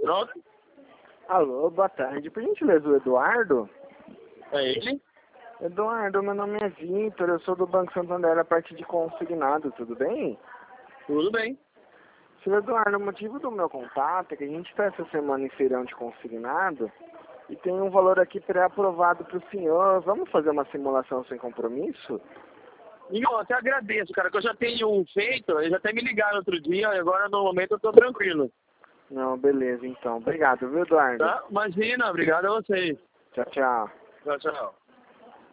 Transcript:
Pronto? Alô, boa tarde. Por gentileza, o Eduardo? É ele? Eduardo, meu nome é Vitor, eu sou do Banco Santander, a parte de consignado, tudo bem? Tudo bem. Senhor Eduardo, o motivo do meu contato é que a gente está essa semana em feirão de consignado e tem um valor aqui pré-aprovado para o senhor. Vamos fazer uma simulação sem compromisso? E eu até agradeço, cara, que eu já tenho um feito, eles até me ligaram outro dia, e agora no momento eu tô tranquilo. Não, beleza então. Obrigado, viu, Eduardo? Tá? Imagina, obrigado a vocês. Tchau, tchau. Tchau, tchau.